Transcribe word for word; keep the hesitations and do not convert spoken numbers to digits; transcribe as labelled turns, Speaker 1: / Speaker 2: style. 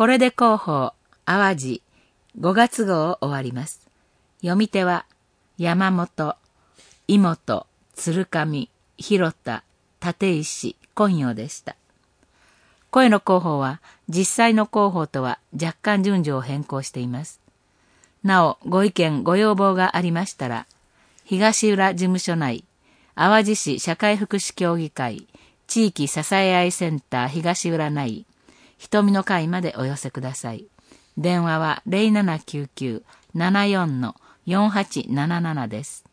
Speaker 1: これで広報、淡路、ごがつ号を終わります。読み手は、山本、妹、鶴上、広田、立石、今陽でした。声の広報は、実際の広報とは若干順序を変更しています。なお、ご意見、ご要望がありましたら、東浦事務所内、淡路市社会福祉協議会、地域支え合いセンター東浦内、瞳の会までお寄せください。電話は ゼロななきゅうきゅう ななよん よんはちななな です。